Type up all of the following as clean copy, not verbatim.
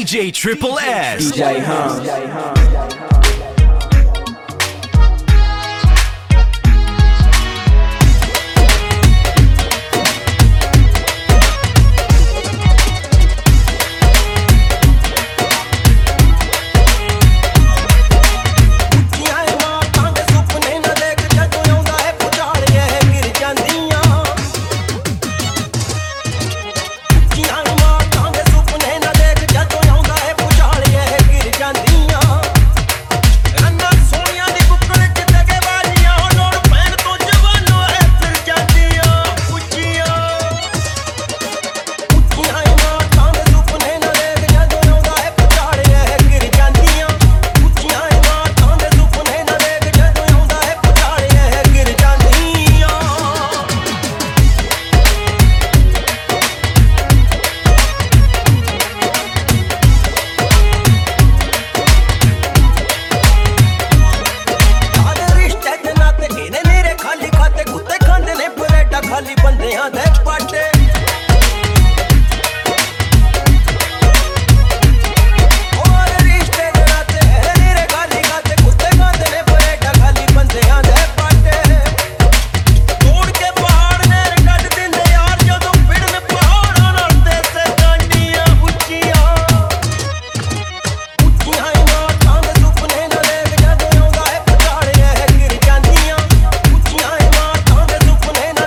DJ Triple S. DJ Hum. खाली बंदियां दे पाटे और रिश्ते दे नाते नीरे खाली खाते कुत्ते खाते ने परेटा खाली बंदियां दे पाटे तोड़ के पहाड़ नेर कट दिंदे यार जदों फिरन पहाड़ां नाल ते डांडियां ਉੱਚੀਆਂ इमारतां दे सुपने ना देख जदों आਉਂਦਾ है ਪਟਾਲੇ ਇਹ ਗਿਰ ਜਾਂਦੀਆਂ ਉੱਚੀਆਂ ਇਮਾਰਤਾਂ ਦੇ ਸੁਪਨੇ ਨਾ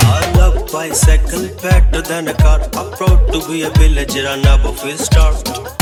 Bicycle better than a car. I'm proud to be a villager and I'm a field star.